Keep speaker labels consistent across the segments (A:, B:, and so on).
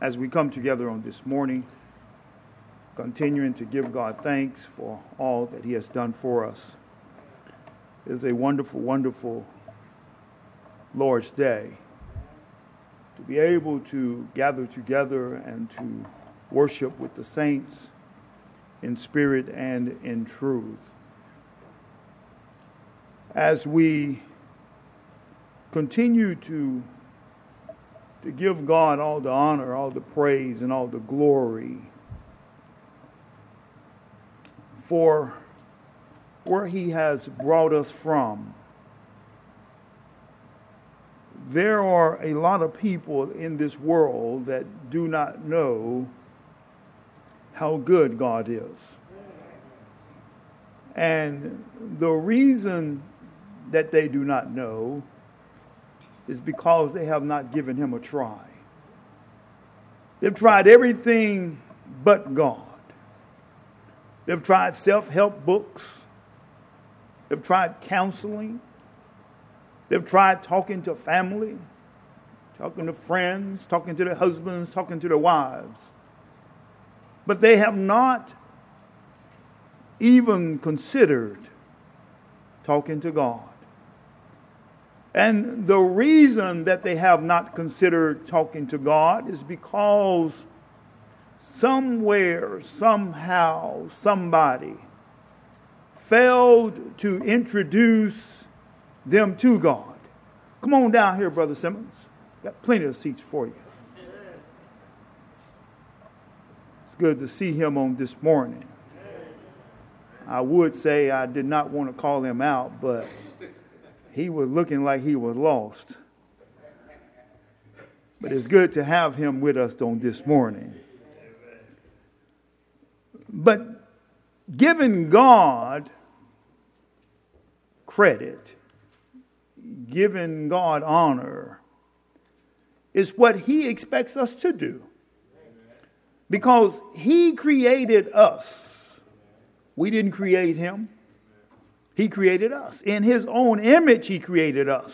A: as we come together on this morning, continuing to give God thanks for all that He has done for us. It is a wonderful, wonderful Lord's Day to be able to gather together and to worship with the saints in spirit and in truth. As we continue to give God all the honor, all the praise, and all the glory for where He has brought us from. There are a lot of people in this world that do not know how good God is. And the reason that they do not know is because they have not given Him a try. They've tried everything but God. They've tried self-help books. They've tried counseling. They've tried talking to family, talking to friends, talking to their husbands, talking to their wives. But they have not even considered talking to God. And the reason that they have not considered talking to God is because somewhere, somehow, somebody failed to introduce them to God. Come on down here, Brother Simmons. Got plenty of seats for you. It's good to see him on this morning. I would say I did not want to call him out, but he was looking like he was lost. But it's good to have him with us on this morning. But giving God credit, giving God honor, is what He expects us to do. Because He created us. We didn't create Him. He created us. In His own image, He created us.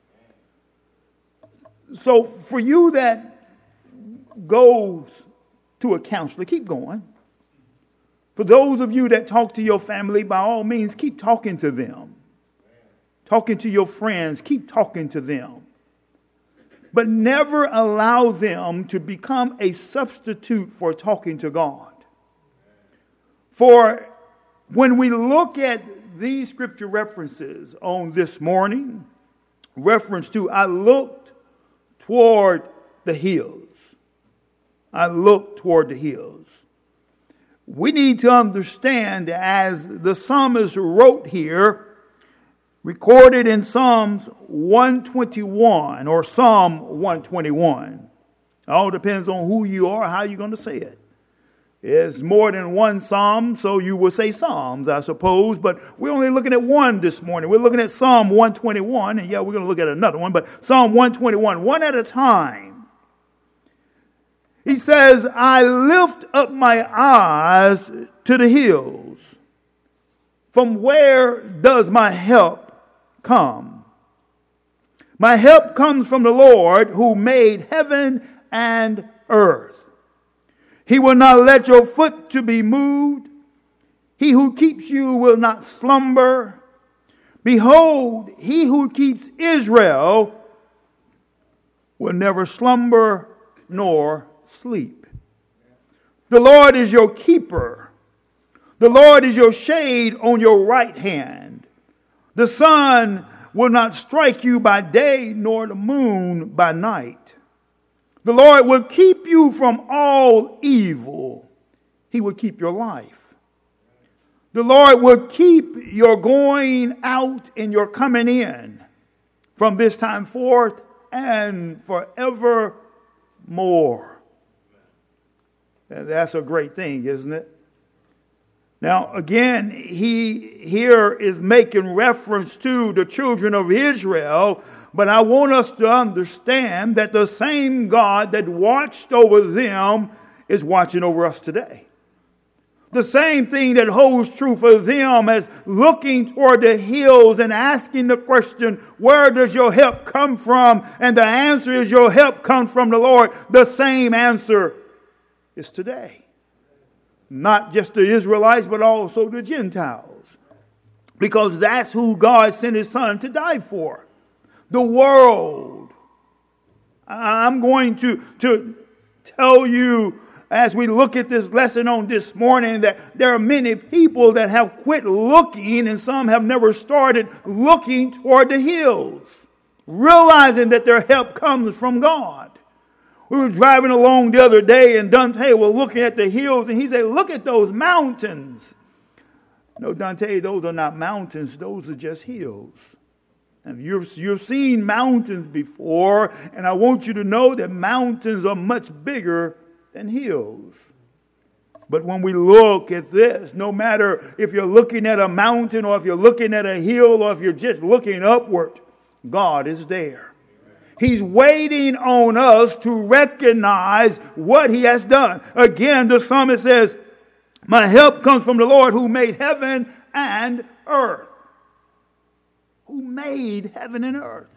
A: So for you that goes to a counselor, keep going. For those of you that talk to your family, by all means, keep talking to them. Talking to your friends, keep talking to them. But never allow them to become a substitute for talking to God. For when we look at these scripture references on this morning, reference to, I looked toward the hills. I looked toward the hills. We need to understand, as the psalmist wrote here, recorded in Psalms 121 or Psalm 121. It all depends on who you are, how you're going to say it. It's more than one psalm, so you will say psalms, I suppose, but we're only looking at one this morning. We're looking at Psalm 121, and we're going to look at another one, but Psalm 121, one at a time. He says, I lift up my eyes to the hills. From where does my help come? My help comes from the Lord who made heaven and earth. He will not let your foot to be moved. He who keeps you will not slumber. Behold, he who keeps Israel will never slumber nor sleep. The Lord is your keeper. The Lord is your shade on your right hand. The sun will not strike you by day, nor the moon by night. The Lord will keep you from all evil. He will keep your life. The Lord will keep your going out and your coming in from this time forth and forevermore. And that's a great thing, isn't it? Now, again, he here is making reference to the children of Israel, but I want us to understand that the same God that watched over them is watching over us today. The same thing that holds true for them as looking toward the hills and asking the question, where does your help come from? And the answer is, your help comes from the Lord. The same answer is today. Not just the Israelites, but also the Gentiles. Because that's who God sent His Son to die for. The world. I'm going to tell you, as we look at this lesson on this morning, that there are many people that have quit looking, and some have never started looking toward the hills, realizing that their help comes from God. We were driving along the other day, and Dante was looking at the hills, and he said, look at those mountains. No, Dante, those are not mountains, those are just hills. And you've seen mountains before, and I want you to know that mountains are much bigger than hills. But when we look at this, no matter if you're looking at a mountain or if you're looking at a hill or if you're just looking upward, God is there. He's waiting on us to recognize what He has done. Again, the psalmist says, my help comes from the Lord who made heaven and earth. Who made heaven and earth.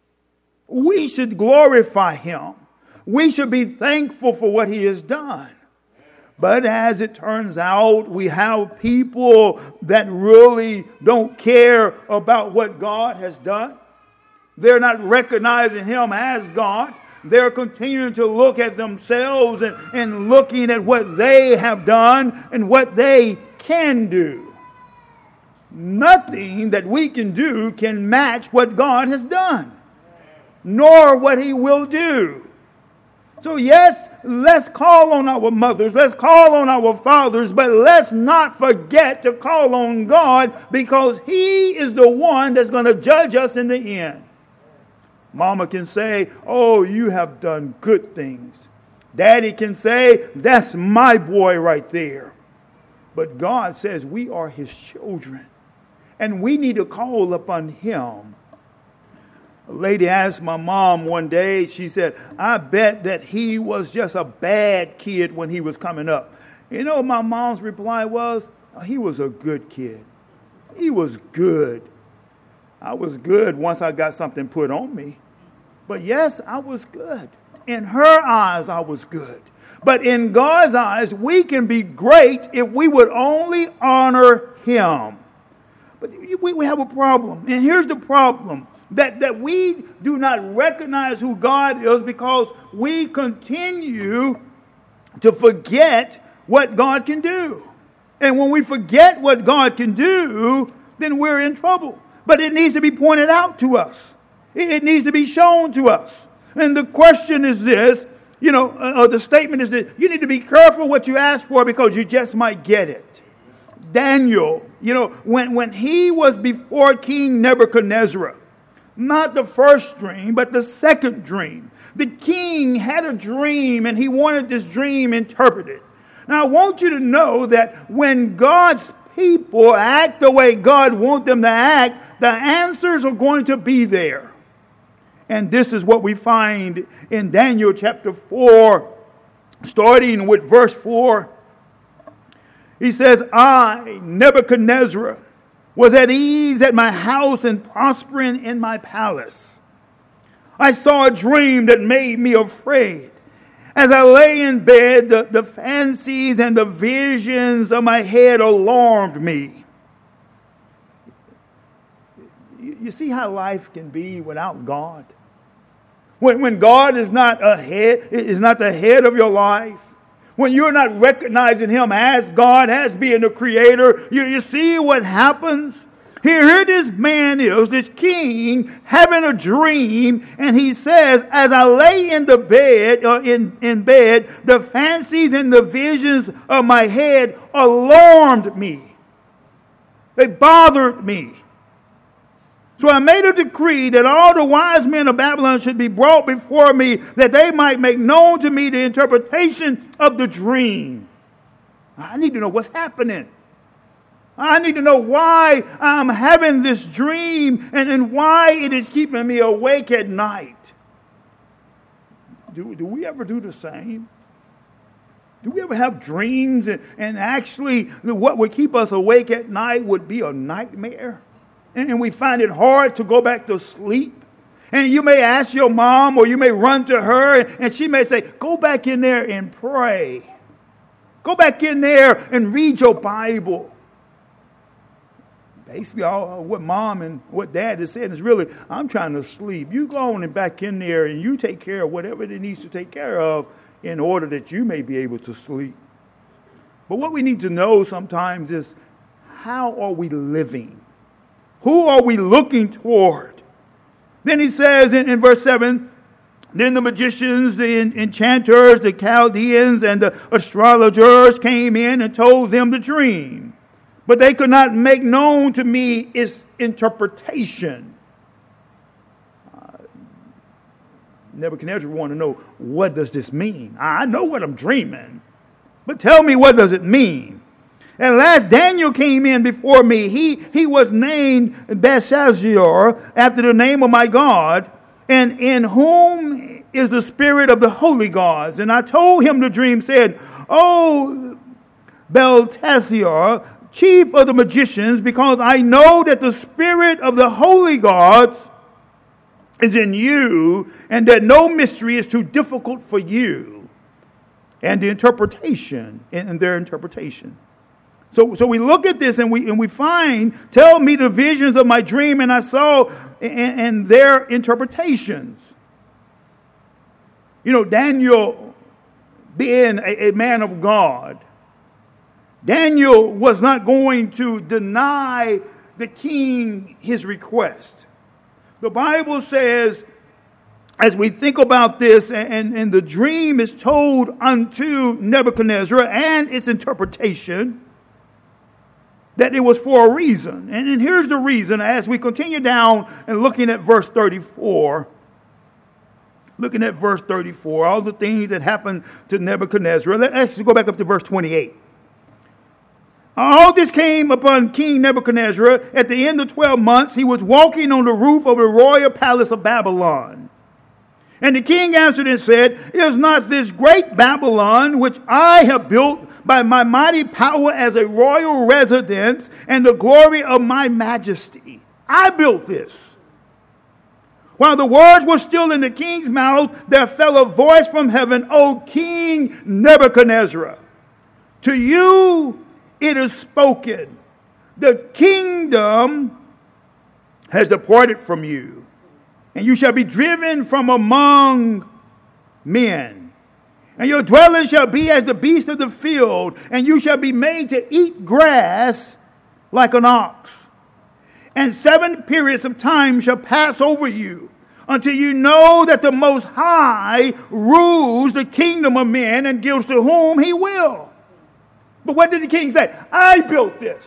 A: We should glorify Him. We should be thankful for what He has done. But as it turns out, we have people that really don't care about what God has done. They're not recognizing Him as God. They're continuing to look at themselves and looking at what they have done and what they can do. Nothing that we can do can match what God has done, nor what He will do. So yes, let's call on our mothers, let's call on our fathers, but let's not forget to call on God, because He is the one that's going to judge us in the end. Mama can say, oh, you have done good things. Daddy can say, that's my boy right there. But God says we are His children, and we need to call upon Him. A lady asked my mom one day, she said, I bet that he was just a bad kid when he was coming up. You know, my mom's reply was, he was a good kid. He was good. I was good once I got something put on me. But yes, I was good. In her eyes, I was good. But in God's eyes, we can be great if we would only honor Him. But we have a problem. And here's the problem. That we do not recognize who God is because we continue to forget what God can do. And when we forget what God can do, then we're in trouble. But it needs to be pointed out to us. It needs to be shown to us. And the question is this, the statement is that you need to be careful what you ask for because you just might get it. Daniel, when he was before King Nebuchadnezzar, not the first dream, but the second dream. The king had a dream and he wanted this dream interpreted. Now I want you to know that when God's people act the way God wants them to act, the answers are going to be there. And this is what we find in Daniel chapter 4, starting with verse 4. He says, I, Nebuchadnezzar, was at ease at my house and prospering in my palace. I saw a dream that made me afraid. As I lay in bed, the fancies and the visions of my head alarmed me. You see how life can be without God? When God is not the head of your life, when you're not recognizing Him as God, as being the Creator, you see what happens? Here this man is, this king, having a dream, and he says, as I lay in the bed, in bed, the fancies and the visions of my head alarmed me. They bothered me. So I made a decree that all the wise men of Babylon should be brought before me, that they might make known to me the interpretation of the dream. I need to know what's happening. I need to know why I'm having this dream and why it is keeping me awake at night. Do we ever do the same? Do we ever have dreams and actually what would keep us awake at night would be a nightmare? And we find it hard to go back to sleep. And you may ask your mom or you may run to her and she may say, go back in there and pray. Go back in there and read your Bible. Basically, all what mom and what dad has said is really, I'm trying to sleep. You go on and back in there and you take care of whatever it needs to take care of in order that you may be able to sleep. But what we need to know sometimes is, how are we living? Who are we looking toward? Then he says in verse 7, then the magicians, the enchanters, the Chaldeans, and the astrologers came in and told them the dream. But they could not make known to me its interpretation. Nebuchadnezzar wanted to know, what does this mean? I know what I'm dreaming, but tell me, what does it mean? At last Daniel came in before me. He was named Belshazzar, after the name of my God, and in whom is the spirit of the holy gods. And I told him the dream, said, O Belteshazzar, chief of the magicians, because I know that the spirit of the holy gods is in you, and that no mystery is too difficult for you. And the interpretation, and their interpretation. So we look at this and we find, tell me the visions of my dream, and I saw and their interpretations. You know, Daniel being a man of God, Daniel was not going to deny the king his request. The Bible says, as we think about this, and the dream is told unto Nebuchadnezzar and its interpretation, that it was for a reason. And here's the reason as we continue down and looking at verse 34. Looking at verse 34, all the things that happened to Nebuchadnezzar. Let's actually go back up to verse 28. All this came upon King Nebuchadnezzar. At the end of 12 months, he was walking on the roof of the royal palace of Babylon. And the king answered and said, is not this great Babylon, which I have built by my mighty power as a royal residence and the glory of my majesty? I built this. While the words were still in the king's mouth, there fell a voice from heaven, O King Nebuchadnezzar, to you it is spoken, the kingdom has departed from you, and you shall be driven from among men. And your dwelling shall be as the beast of the field, and you shall be made to eat grass like an ox. And 7 periods of time shall pass over you, until you know that the Most High rules the kingdom of men and gives to whom he will. But what did the king say? I built this.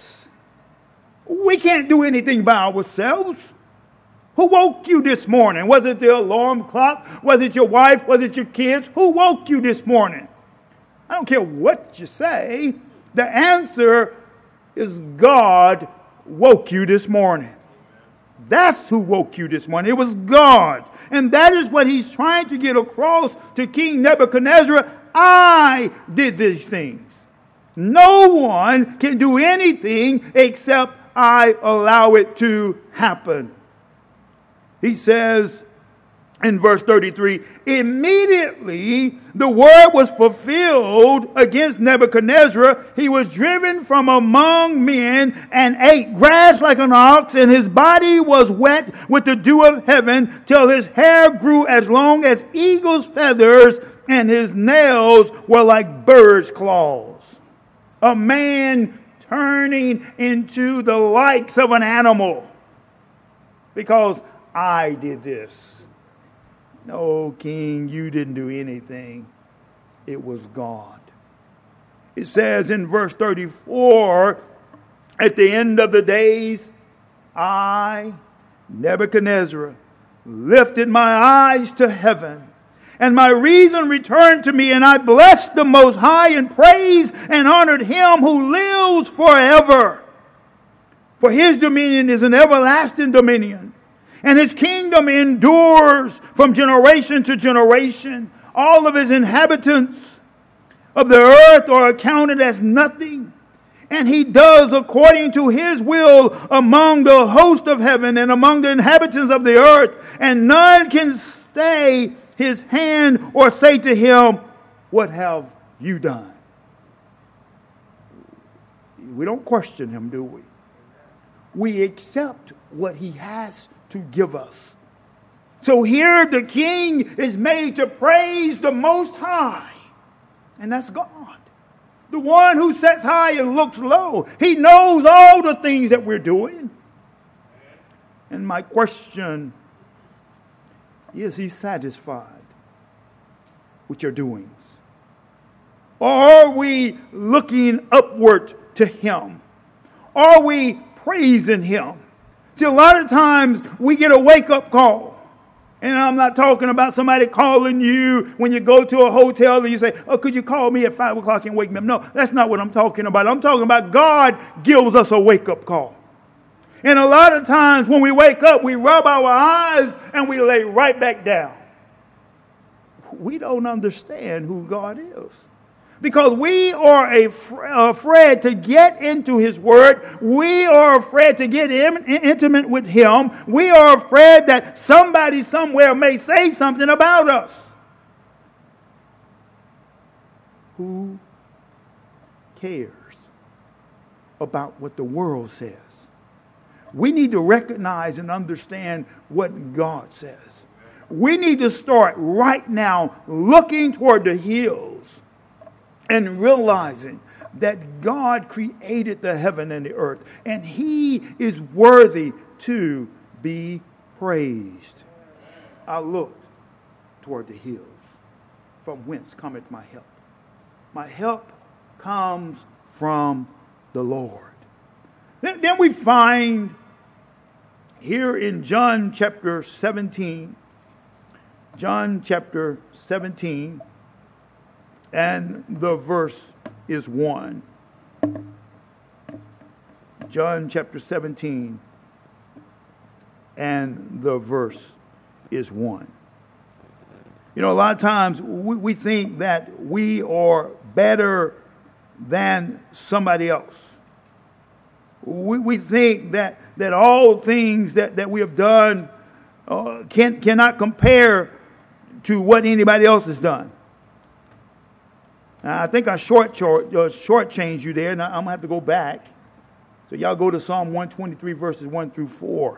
A: We can't do anything by ourselves. Who woke you this morning? Was it the alarm clock? Was it your wife? Was it your kids? Who woke you this morning? I don't care what you say. The answer is God woke you this morning. That's who woke you this morning. It was God. And that is what he's trying to get across to King Nebuchadnezzar. I did these things. No one can do anything except I allow it to happen. He says in verse 33, immediately the word was fulfilled against Nebuchadnezzar. He was driven from among men and ate grass like an ox, and his body was wet with the dew of heaven till his hair grew as long as eagle's feathers, and his nails were like birds' claws. A man turning into the likes of an animal because I did this. No, king, you didn't do anything. It was God. It says in verse 34, at the end of the days, I, Nebuchadnezzar, lifted my eyes to heaven, and my reason returned to me, and I blessed the Most High and praised and honored him who lives forever. For his dominion is an everlasting dominion, and his kingdom endures from generation to generation. All of his inhabitants of the earth are accounted as nothing. And he does according to his will among the host of heaven and among the inhabitants of the earth. And none can stay his hand or say to him, what have you done? We don't question him, do we? We accept what he has to give us. So here the king is made to praise the Most High. And that's God. The one who sits high and looks low. He knows all the things that we're doing. And my question is he satisfied with your doings? Or are we looking upward to him? Are we praising him? See, a lot of times we get a wake-up call. And I'm not talking about somebody calling you when you go to a hotel and you say, oh, could you call me at 5 o'clock and wake me up? No, that's not what I'm talking about. I'm talking about God gives us a wake-up call. And a lot of times when we wake up, we rub our eyes and we lay right back down. We don't understand who God is. Because we are afraid to get into his word. We are afraid to get intimate with him. We are afraid that somebody somewhere may say something about us. Who cares about what the world says? We need to recognize and understand what God says. We need to start right now looking toward the hills and realizing that God created the heaven and the earth, and he is worthy to be praised. I looked toward the hills, from whence cometh my help. My help comes from the Lord. Then we find here in John chapter 17, and the verse is 1. John chapter 17 and the verse is 1. You know, a lot of times we think that we are better than somebody else. We think that all things that we have done cannot compare to what anybody else has done. Now, I think I shortchanged you there. Now I'm going to have to go back. So y'all go to Psalm 123 verses 1 through 4.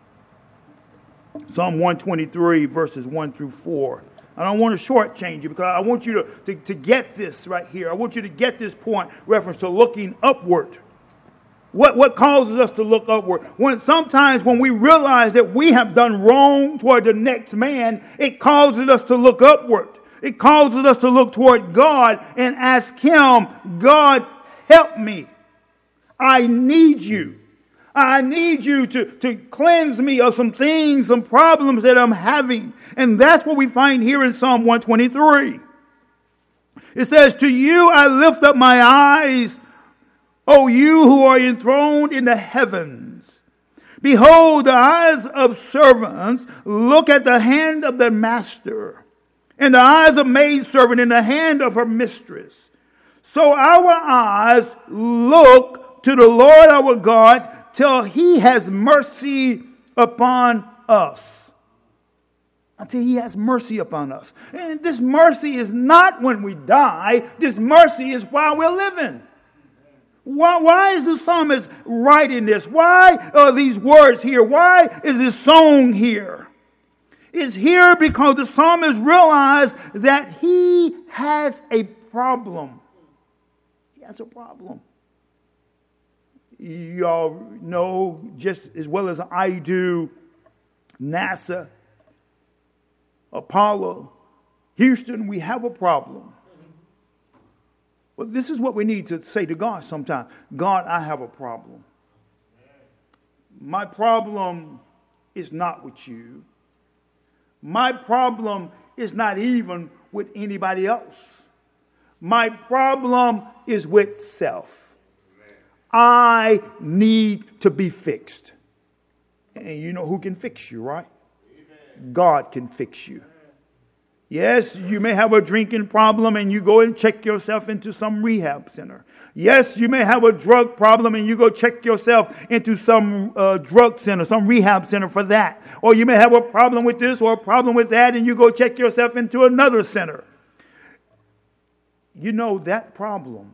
A: Psalm 123 verses 1 through 4. I don't want to shortchange you because I want you to get this right here. I want you to get this point, reference to looking upward. What causes us to look upward? Sometimes when we realize that we have done wrong toward the next man, it causes us to look upward. It causes us to look toward God and ask him, God, help me. I need you. I need you to cleanse me of some things, some problems that I'm having. And that's what we find here in Psalm 123. It says, to you I lift up my eyes, O you who are enthroned in the heavens. Behold, the eyes of servants look at the hand of their master, and the eyes of maidservant in the hand of her mistress. So our eyes look to the Lord our God till he has mercy upon us. Until he has mercy upon us. And this mercy is not when we die. This mercy is while we're living. Why is the psalmist writing this? Why are these words here? Why is this song here? It's here because the psalmist realized that he has a problem. He has a problem. You all know just as well as I do, NASA, Apollo, Houston, we have a problem. Well, this is what we need to say to God sometimes. God, I have a problem. My problem is not with you. My problem is not even with anybody else. My problem is with self. I need to be fixed. And you know who can fix you, right? God can fix you. Yes, you may have a drinking problem and you go and check yourself into some rehab center. Yes, you may have a drug problem and you go check yourself into some drug center, some rehab center for that. Or you may have a problem with this or a problem with that and you go check yourself into another center. You know, that problem,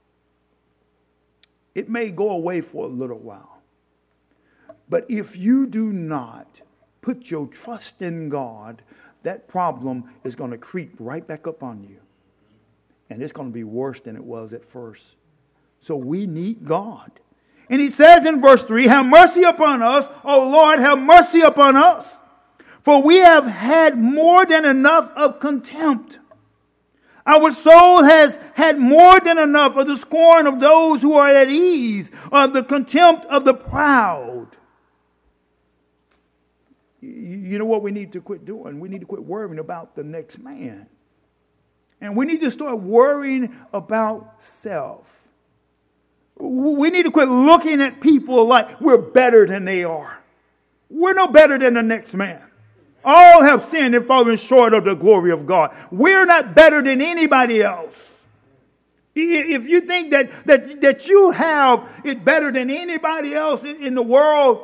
A: it may go away for a little while. But if you do not put your trust in God, that problem is going to creep right back up on you. And it's going to be worse than it was at first. So we need God. And he says in verse 3, have mercy upon us, O Lord, have mercy upon us. For we have had more than enough of contempt. Our soul has had more than enough of the scorn of those who are at ease, of the contempt of the proud. You know what we need to quit doing? We need to quit worrying about the next man. And we need to start worrying about self. We need to quit looking at people like we're better than they are. We're no better than the next man. All have sinned and fallen short of the glory of God. We're not better than anybody else. If you think that you have it better than anybody else in the world,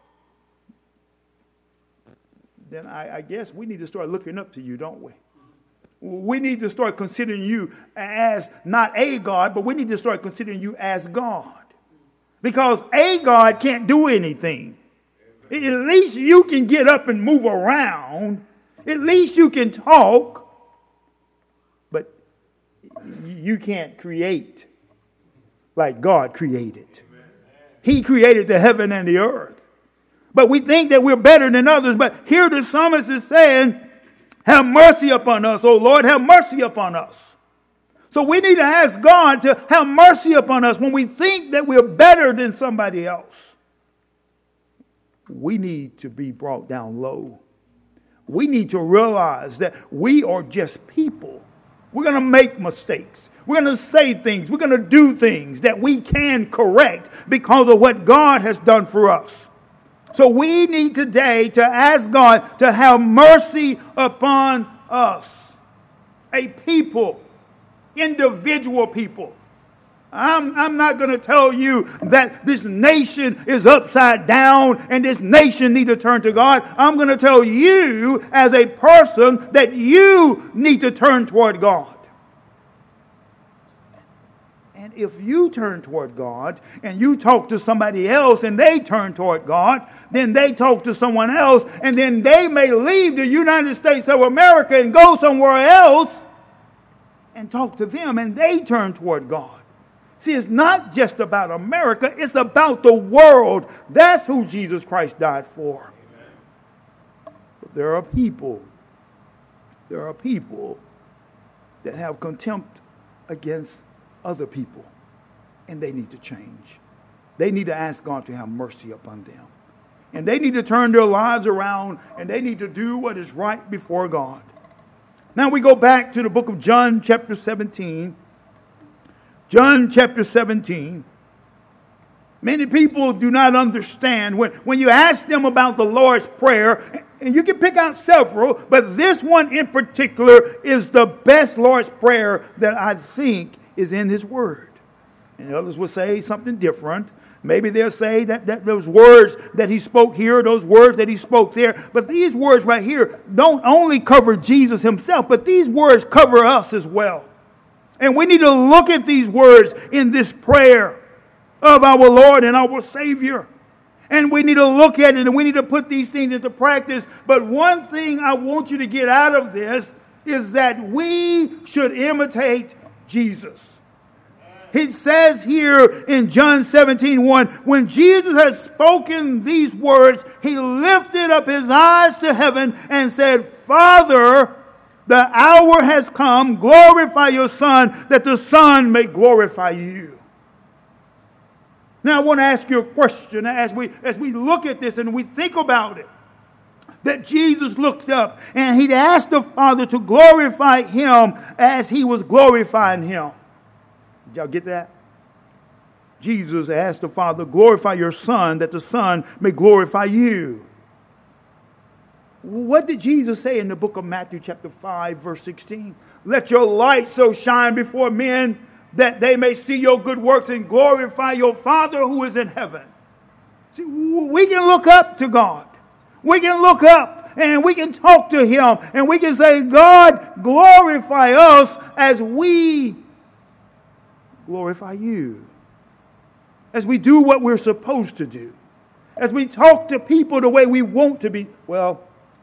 A: then I guess we need to start looking up to you, don't we? We need to start considering you as not a God, but we need to start considering you as God. Because a God can't do anything. At least you can get up and move around. At least you can talk. But you can't create like God created. He created the heaven and the earth. But we think that we're better than others. But here the psalmist is saying, have mercy upon us, O Lord, have mercy upon us. So we need to ask God to have mercy upon us when we think that we're better than somebody else. We need to be brought down low. We need to realize that we are just people. We're going to make mistakes. We're going to say things. We're going to do things that we can correct because of what God has done for us. So we need today to ask God to have mercy upon us. A people, individual people. I'm not going to tell you that this nation is upside down and this nation needs to turn to God. I'm going to tell you as a person that you need to turn toward God. And if you turn toward God and you talk to somebody else and they turn toward God, then they talk to someone else and then they may leave the United States of America and go somewhere else and talk to them and they turn toward God. See, it's not just about America, it's about the world. That's who Jesus Christ died for. But there are people that have contempt against other people, and they need to change. They need to ask God to have mercy upon them. And they need to turn their lives around, and they need to do what is right before God. Now we go back to the book of John chapter 17. John chapter 17. Many people do not understand when you ask them about the Lord's Prayer, and you can pick out several, but this one in particular is the best Lord's Prayer that I think is in His Word. And others will say something different. Maybe they'll say that those words that He spoke here, those words that He spoke there, but these words right here don't only cover Jesus Himself, but these words cover us as well. And we need to look at these words in this prayer of our Lord and our Savior. And we need to look at it and we need to put these things into practice. But one thing I want you to get out of this is that we should imitate Jesus. He says here in John 17:1, when Jesus had spoken these words, He lifted up His eyes to heaven and said, Father, the hour has come, glorify your Son, that the Son may glorify you. Now I want to ask you a question as we look at this and we think about it. That Jesus looked up and He asked the Father to glorify Him as He was glorifying Him. Did y'all get that? Jesus asked the Father, glorify your Son, that the Son may glorify you. What did Jesus say in the book of Matthew chapter 5 verse 16? Let your light so shine before men that they may see your good works and glorify your Father who is in heaven. See, we can look up to God. We can look up and we can talk to Him and we can say, God, glorify us as we glorify you. As we do what we're supposed to do. As we talk to people the way we want to be. Well,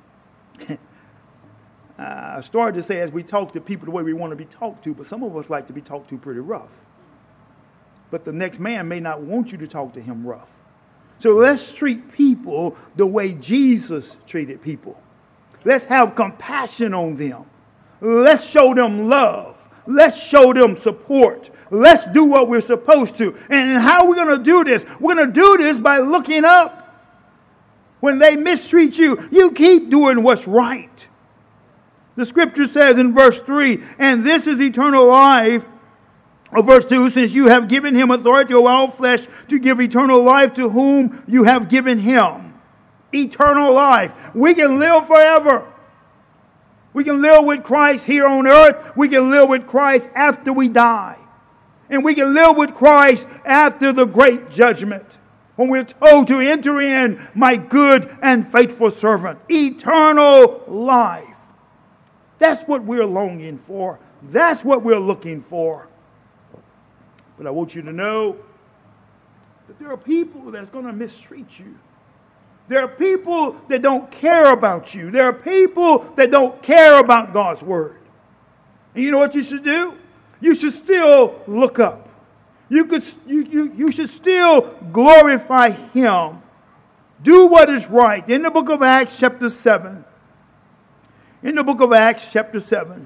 A: I started to say as we talk to people the way we want to be talked to, but some of us like to be talked to pretty rough. But the next man may not want you to talk to him rough. So let's treat people the way Jesus treated people. Let's have compassion on them. Let's show them love. Let's show them support. Let's do what we're supposed to. And how are we going to do this? We're going to do this by looking up. When they mistreat you, you keep doing what's right. The scripture says in verse 3, and this is eternal life. Verse 2, since you have given him authority over all flesh to give eternal life to whom you have given him. Eternal life. We can live forever. We can live with Christ here on earth. We can live with Christ after we die. And we can live with Christ after the great judgment. When we're told to enter in, my good and faithful servant. Eternal life. That's what we're longing for. That's what we're looking for. But I want you to know that there are people that's going to mistreat you. There are people that don't care about you. There are people that don't care about God's word. And you know what you should do? You should still look up. You should still glorify Him. Do what is right. In the book of Acts chapter 7. In the book of Acts chapter 7.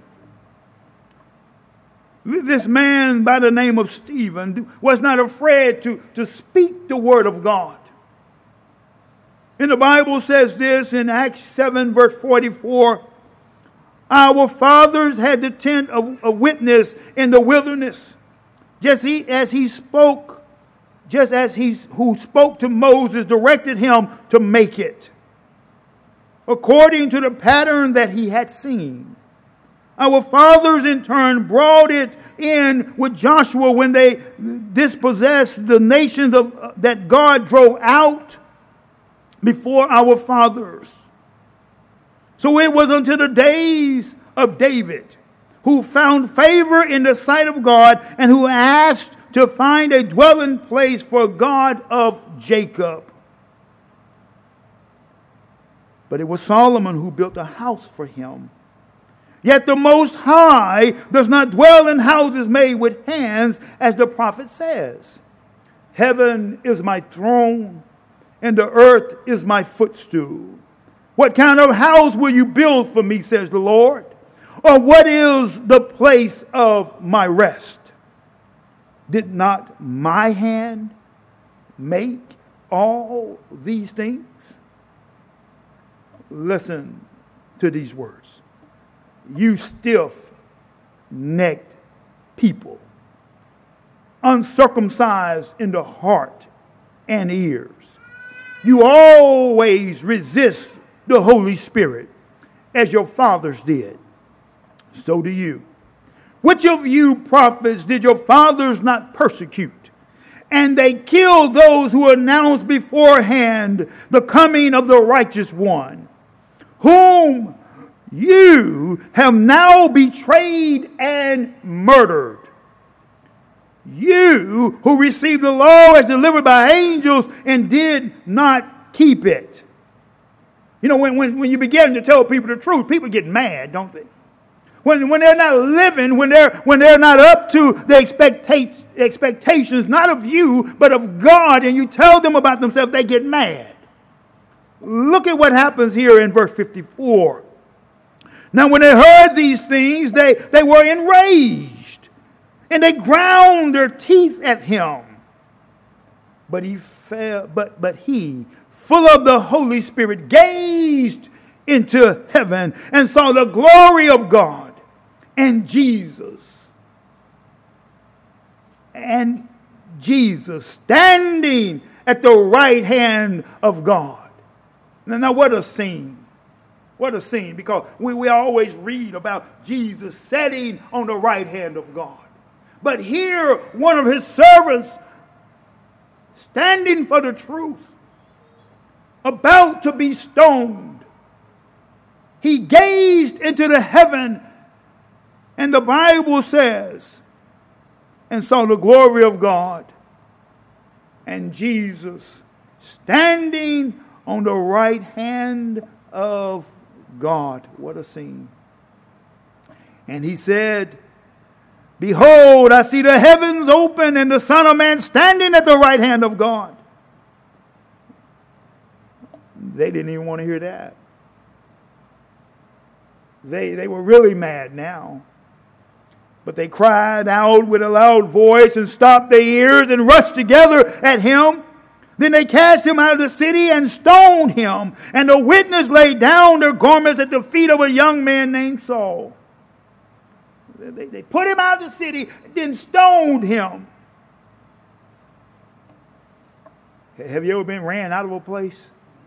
A: This man by the name of Stephen was not afraid to speak the word of God. And the Bible says this in Acts 7 verse 44. Our fathers had the tent of witness in the wilderness. Just as he who spoke to Moses directed him to make it. According to the pattern that he had seen. Our fathers in turn brought it in with Joshua when they dispossessed the nations that God drove out before our fathers. So it was until the days of David, who found favor in the sight of God and who asked to find a dwelling place for God of Jacob. But it was Solomon who built a house for him. Yet the Most High does not dwell in houses made with hands, as the prophet says. Heaven is my throne, and the earth is my footstool. What kind of house will you build for me, says the Lord? Or what is the place of my rest? Did not my hand make all these things? Listen to these words. You stiff-necked people, uncircumcised in the heart and ears. You always resist the Holy Spirit as your fathers did. So do you. Which of you prophets did your fathers not persecute? And they killed those who announced beforehand the coming of the righteous one, whom you have now betrayed and murdered. You who received the law as delivered by angels and did not keep it. You know, when you begin to tell people the truth, people get mad, don't they? When they're not living, when they're not up to the expectations, not of you, but of God, and you tell them about themselves, they get mad. Look at what happens here in verse 54. Now when they heard these things, they were enraged, and they ground their teeth at him. But he, full of the Holy Spirit, gazed into heaven and saw the glory of God and Jesus standing at the right hand of God. Now what a scene. What a scene, because we always read about Jesus sitting on the right hand of God. But here, one of his servants, standing for the truth, about to be stoned, he gazed into the heaven, and the Bible says, and saw the glory of God, and Jesus standing on the right hand of God. What a scene. And he said, behold, I see the heavens open and the Son of Man standing at the right hand of God. They didn't even want to hear that. They were really mad now. But they cried out with a loud voice and stopped their ears and rushed together at him. Then they cast him out of the city and stoned him. And the witness laid down their garments at the feet of a young man named Saul. They put him out of the city, then stoned him. Have you ever been ran out of a place?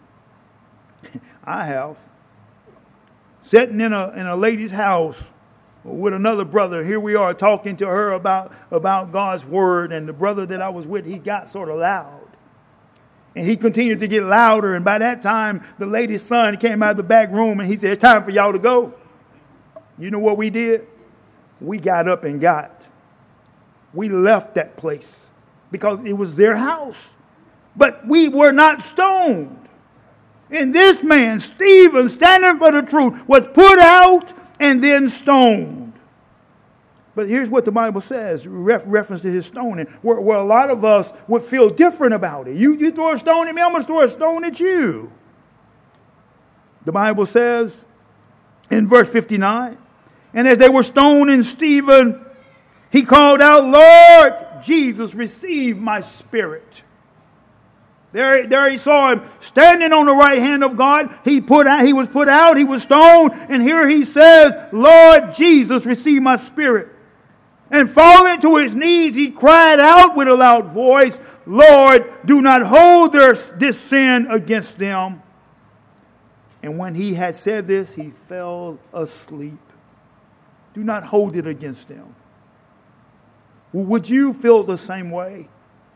A: I have. Sitting in a lady's house with another brother. Here we are talking to her about God's word. And the brother that I was with, he got sort of loud. And he continued to get louder. And by that time, the lady's son came out of the back room and he said, it's time for y'all to go. You know what we did? We got up and got. We left that place because it was their house. But we were not stoned. And this man, Stephen, standing for the truth, was put out and then stoned. But here's what the Bible says, reference to his stoning, where a lot of us would feel different about it. You throw a stone at me, I'm going to throw a stone at you. The Bible says in verse 59, and as they were stoning Stephen, he called out, Lord Jesus, receive my spirit. There he saw him standing on the right hand of God. He was put out, he was stoned, and here he says, Lord Jesus, receive my spirit. And falling to his knees, he cried out with a loud voice, Lord, do not hold this sin against them. And when he had said this, he fell asleep. Do not hold it against them. Would you feel the same way?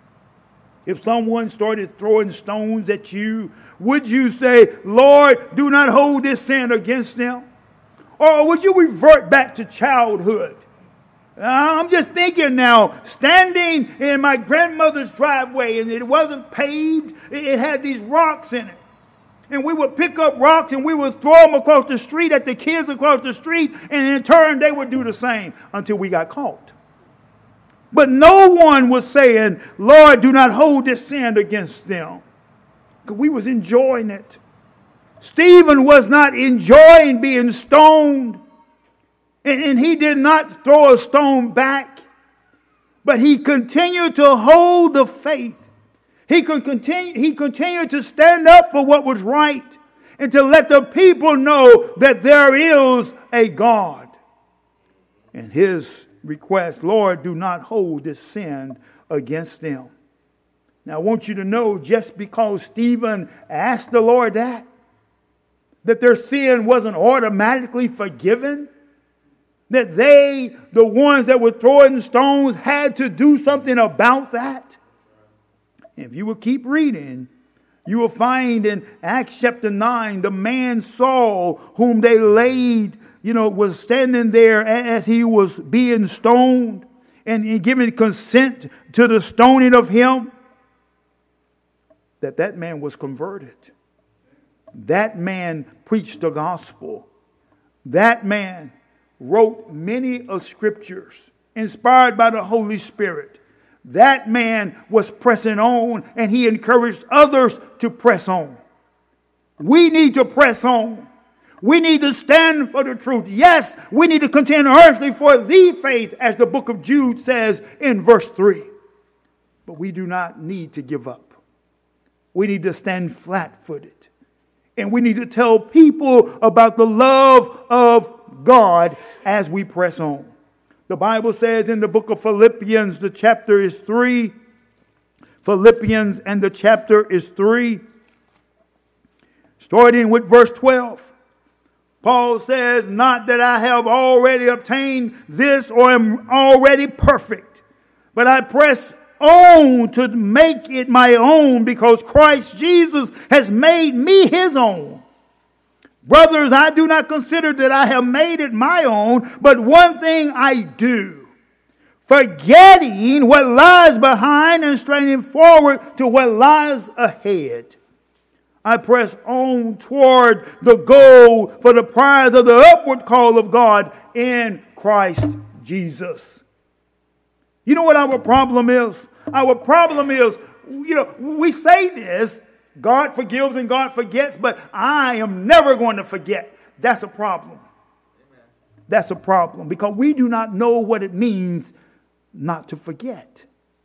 A: If someone started throwing stones at you, would you say, Lord, do not hold this sin against them? Or would you revert back to childhood? I'm just thinking now, standing in my grandmother's driveway, and it wasn't paved, it had these rocks in it. And we would pick up rocks and we would throw them across the street at the kids across the street, and in turn they would do the same until we got caught. But no one was saying, Lord, do not hold this sin against them. Because we was enjoying it. Stephen was not enjoying being stoned. And he did not throw a stone back. But he continued to hold the faith. He continued to stand up for what was right. And to let the people know that there is a God. And his request, Lord, do not hold this sin against them. Now I want you to know, just because Stephen asked the Lord that their sin wasn't automatically forgiven, that they, the ones that were throwing stones, had to do something about that. If you will keep reading, you will find in Acts chapter 9, the man Saul, whom they laid, was standing there as he was being stoned and giving consent to the stoning of him, that man was converted. That man preached the gospel. That man wrote many of scriptures inspired by the Holy Spirit. That man was pressing on, and he encouraged others to press on. We need to press on. We need to stand for the truth. Yes, we need to contend earnestly for the faith, as the book of Jude says in verse 3. But we do not need to give up. We need to stand flat-footed. And we need to tell people about the love of God as we press on. The Bible says in the book of Philippians, the chapter is 3. Philippians and the chapter is 3. Starting with verse 12. Paul says, not that I have already obtained this or am already perfect, but I press on to make it my own because Christ Jesus has made me his own. Brothers, I do not consider that I have made it my own, but one thing I do, forgetting what lies behind and straining forward to what lies ahead. I press on toward the goal for the prize of the upward call of God in Christ Jesus. You know what our problem is? Our problem is, we say this, God forgives and God forgets, but I am never going to forget. That's a problem. That's a problem because we do not know what it means not to forget.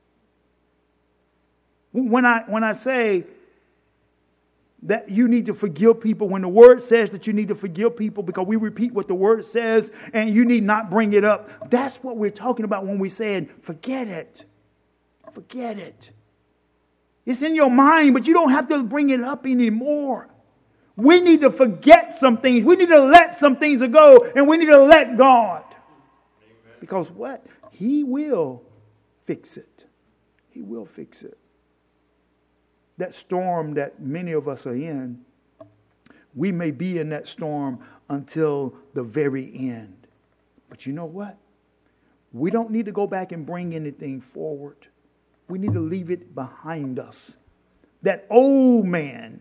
A: When I say that you need to forgive people, when the Word says that you need to forgive people because we repeat what the Word says and you need not bring it up, that's what we're talking about when we say forget it. Forget it. It's in your mind, but you don't have to bring it up anymore. We need to forget some things. We need to let some things go, and we need to let God. Amen. Because what? He will fix it. He will fix it. That storm that many of us are in, we may be in that storm until the very end. But you know what? We don't need to go back and bring anything forward. We need to leave it behind us. That old man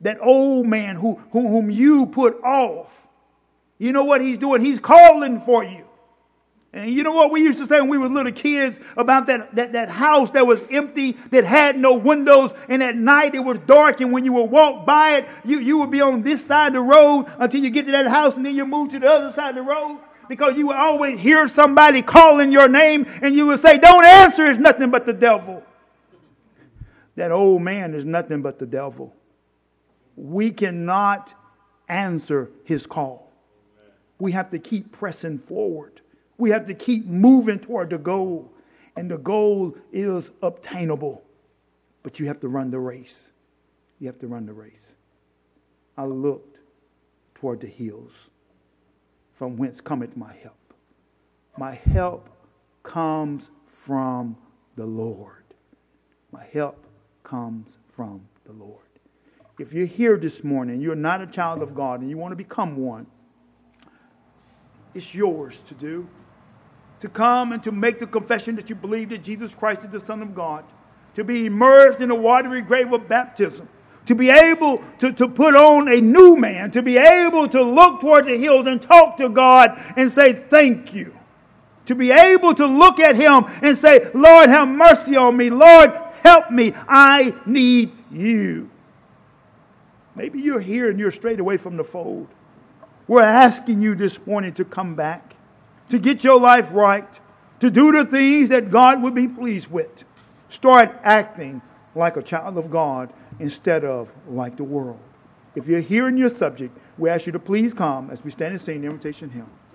A: whom you put off, you know what he's doing? He's calling for you. And you know what we used to say when we were little kids about that house that was empty, that had no windows, and at night it was dark, and when you would walk by it, you would be on this side of the road until you get to that house, and then you move to the other side of the road. Because you would always hear somebody calling your name and you would say, don't answer, it's nothing but the devil. That old man is nothing but the devil. We cannot answer his call. We have to keep pressing forward. We have to keep moving toward the goal. And the goal is obtainable. But you have to run the race. You have to run the race. I looked toward the hills, from whence cometh my help. My help comes from the Lord. My help comes from the Lord. If you're here this morning, you're not a child of God, and you want to become one, it's yours to do. To come and to make the confession that you believe that Jesus Christ is the Son of God. To be immersed in the watery grave of baptism. To be able to put on a new man. To be able to look toward the hills and talk to God and say, thank you. To be able to look at Him and say, Lord, have mercy on me. Lord, help me. I need you. Maybe you're here and you're straight away from the fold. We're asking you this morning to come back. To get your life right. To do the things that God would be pleased with. Start acting like a child of God instead of like the world. If you're hearing your subject, we ask you to please come as we stand and sing the invitation hymn.